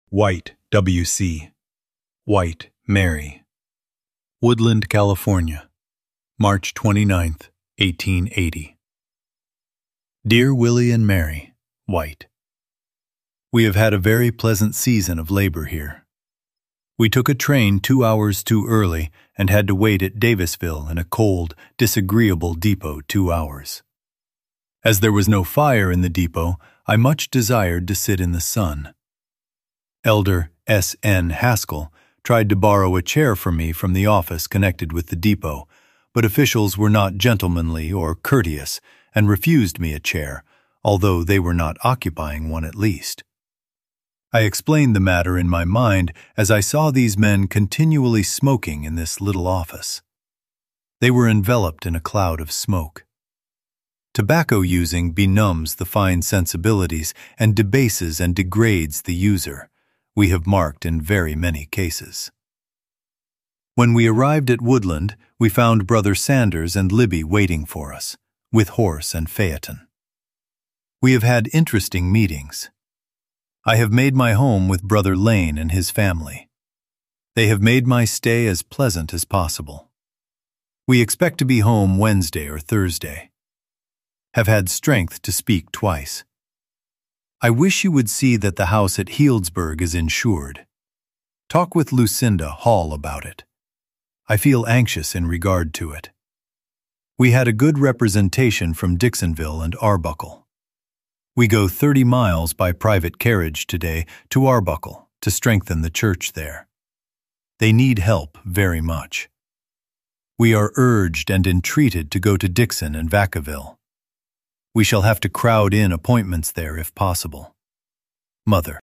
White, W.C. White, Mary. Woodland, California, March 29, 1880. Dear Willie and Mary, White. We have had a very pleasant season of labor here. We took a train 2 hours too early and had to wait at Davisville in a cold, disagreeable depot 2 hours. As there was no fire in the depot, I much desired to sit in the sun. Elder S.N. Haskell tried to borrow a chair for me from the office connected with the depot, but officials were not gentlemanly or courteous and refused me a chair, although they were not occupying one at least. I explained the matter in my mind as I saw these men continually smoking in this little office. They were enveloped in a cloud of smoke. Tobacco using benumbs the fine sensibilities and debases and degrades the user. We have marked in very many cases. When we arrived at Woodland, we found Brother Sanders and Libby waiting for us, with horse and phaeton. We have had interesting meetings. I have made my home with Brother Lane and his family. They have made my stay as pleasant as possible. We expect to be home Wednesday or Thursday. Have had strength to speak twice. I wish you would see that the house at Healdsburg is insured. Talk with Lucinda Hall about it. I feel anxious in regard to it. We had a good representation from Dixonville and Arbuckle. We go 30 miles by private carriage today to Arbuckle to strengthen the church there. They need help very much. We are urged and entreated to go to Dixon and Vacaville. We shall have to crowd in appointments there if possible. Mother.